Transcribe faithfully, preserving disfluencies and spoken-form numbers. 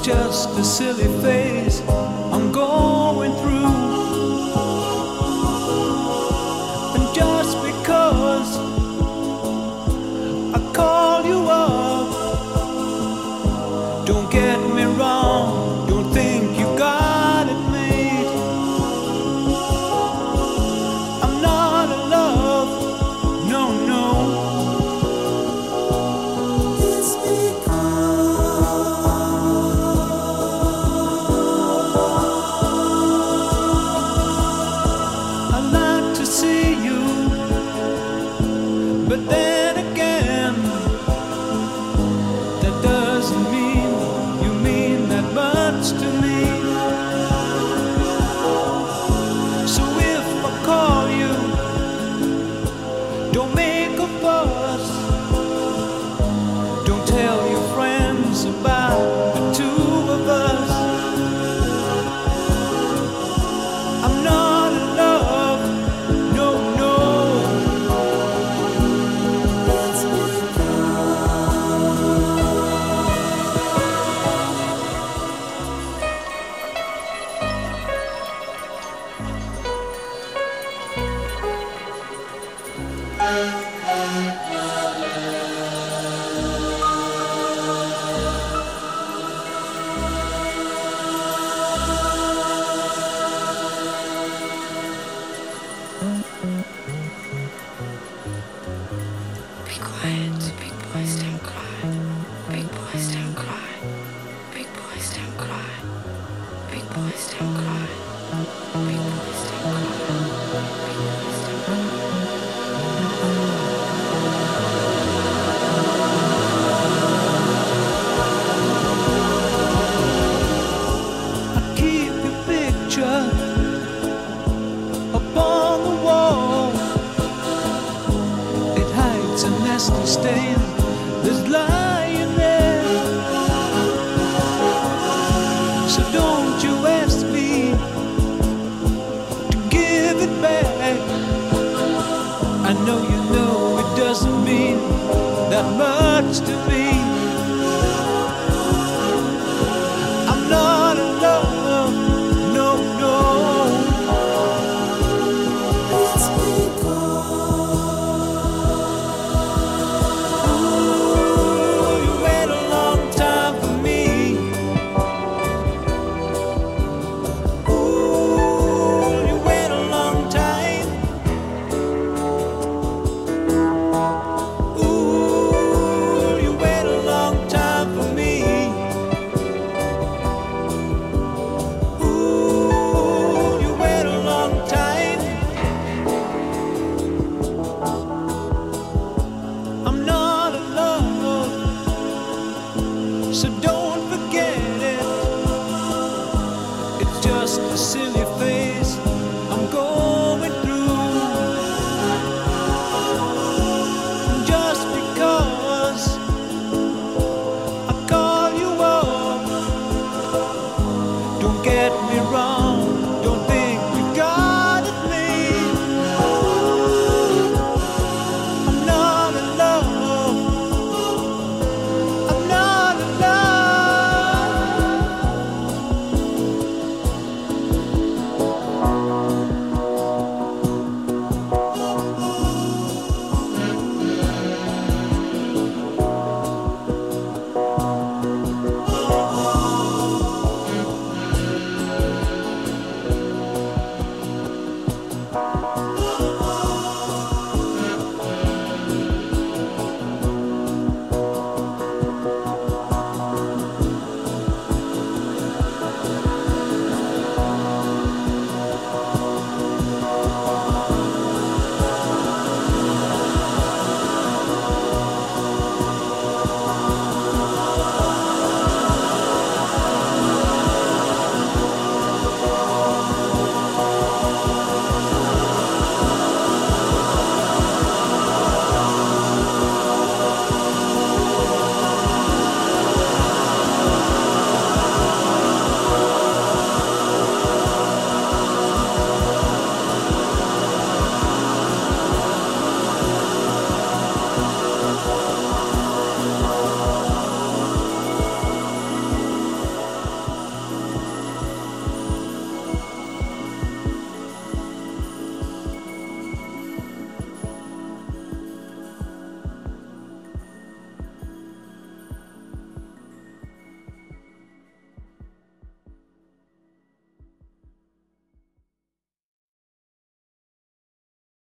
just a silly phase I'm going through. And just because I call you up, don't get me wrong, don't think you got it made. I'm not in love, no, no. It's but then again, that doesn't mean you mean that much to me. So if I call you, don't make a fuss. Don't tell your friends about the two of us. I'm not in love, no, no. Be quiet, big boys don't cry. Big boys don't cry. Big boys don't cry. Big boys don't cry. Big boys don't cry. Big boys don't cry. I keep your picture up on the wall. It hides a nasty stain that's lying there. So don't you ask me to give it back. I know you know it doesn't mean that much to me.